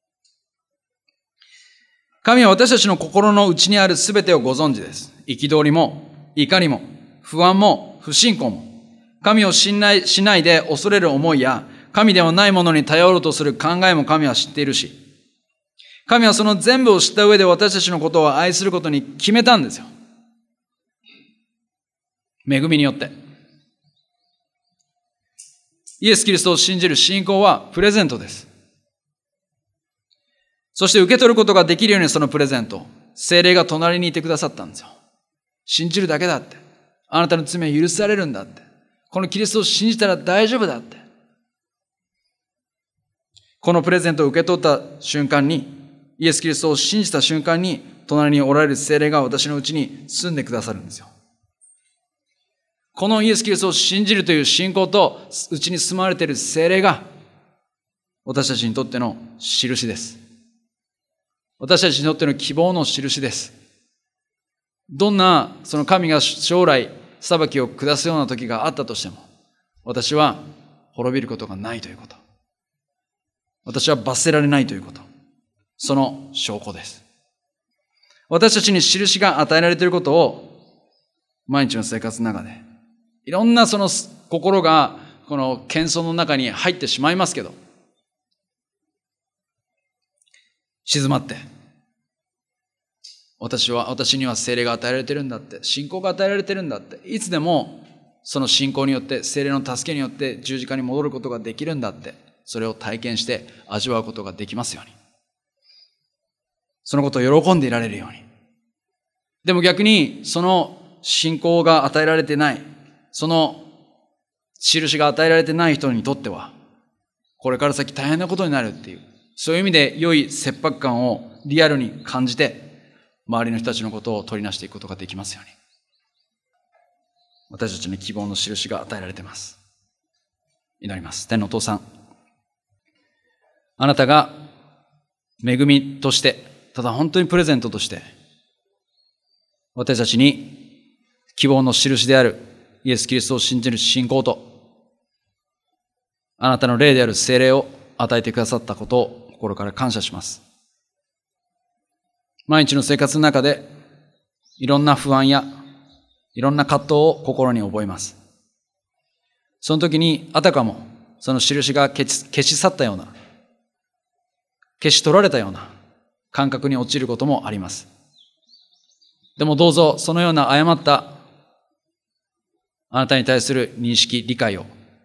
神は私たちの心の内にあるすべてをご存知です。憤りも怒りも不安も不信仰も、神を信頼しないで恐れる思いや神ではないものに頼ろうとする考えも神は知っているし、神はその全部を知った上で私たちのことを愛することに決めたんですよ。恵みによって。イエス・キリストを信じる信仰はプレゼントです。そして受け取ることができるようにそのプレゼント、聖霊が隣にいてくださったんですよ。信じるだけだって。あなたの罪は許されるんだって。このキリストを信じたら大丈夫だって。このプレゼントを受け取った瞬間に、イエス・キリストを信じた瞬間に、隣におられる聖霊が私のうちに住んでくださるんですよ。このイエス・キリストを信じるという信仰と、うちに住まわれている聖霊が、私たちにとっての印です。私たちにとっての希望の印です。どんなその神が将来裁きを下すような時があったとしても、私は滅びることがないということ。私は罰せられないということ。その証拠です。私たちに印が与えられていることを、毎日の生活の中で、いろんなその心がこの謙遜の中に入ってしまいますけど、静まって、私には聖霊が与えられてるんだって、信仰が与えられてるんだって、いつでもその信仰によって、聖霊の助けによって十字架に戻ることができるんだって、それを体験して味わうことができますように。そのことを喜んでいられるように。でも逆に、その信仰が与えられてない、その印が与えられてない人にとっては、これから先大変なことになるっていう、そういう意味で良い切迫感をリアルに感じて、周りの人たちのことを取りなしていくことができますように。私たちに希望の印が与えられています。祈ります。天のお父さん、あなたが恵みとして、ただ本当にプレゼントとして、私たちに希望の印であるイエス・キリストを信じる信仰と、あなたの霊である聖霊を与えてくださったことを心から感謝します。毎日の生活の中でいろんな不安やいろんな葛藤を心に覚えます。その時にあたかもその印が消し去ったような、消し取られたような感覚に陥ることもあります。でもどうぞそのような誤ったあなたに対する認識、理解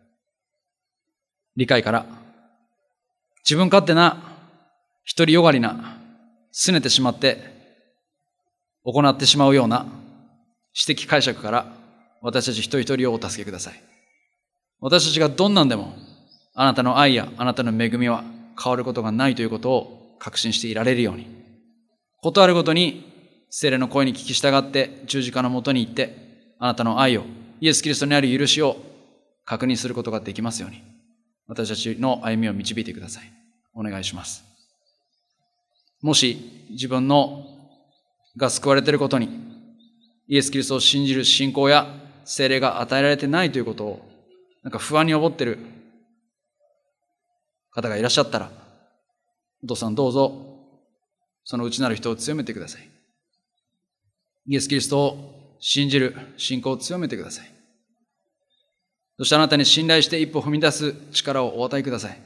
から自分勝手な独りよがりな拗ねてしまって行ってしまうような私的解釈から私たち一人一人をお助けください。私たちがどんなんでもあなたの愛やあなたの恵みは変わることがないということを確信していられるように、ことあるごとに聖霊の声に聞き従って十字架のもとに行ってあなたの愛を、イエス・キリストにある許しを確認することができますように、私たちの歩みを導いてください。お願いします。もし自分が救われていることに、イエス・キリストを信じる信仰や聖霊が与えられてないということを不安に思っている方がいらっしゃったら、お父さんどうぞその内なる人を強めてください。イエス・キリストを信じる信仰を強めてください。そしてあなたに信頼して一歩踏み出す力をお与えください。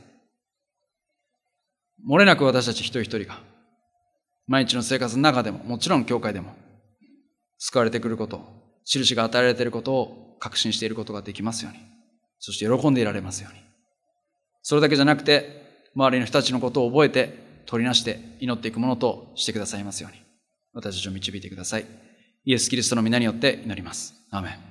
漏れなく私たち一人一人が毎日の生活の中でも、もちろん教会でも救われてくること、印が与えられていることを確信していることができますように、そして喜んでいられますように。それだけじゃなくて周りの人たちのことを覚えて取りなして祈っていくものとしてくださいますように、私たちを導いてください。イエス・キリストの皆によって祈ります。アーメン。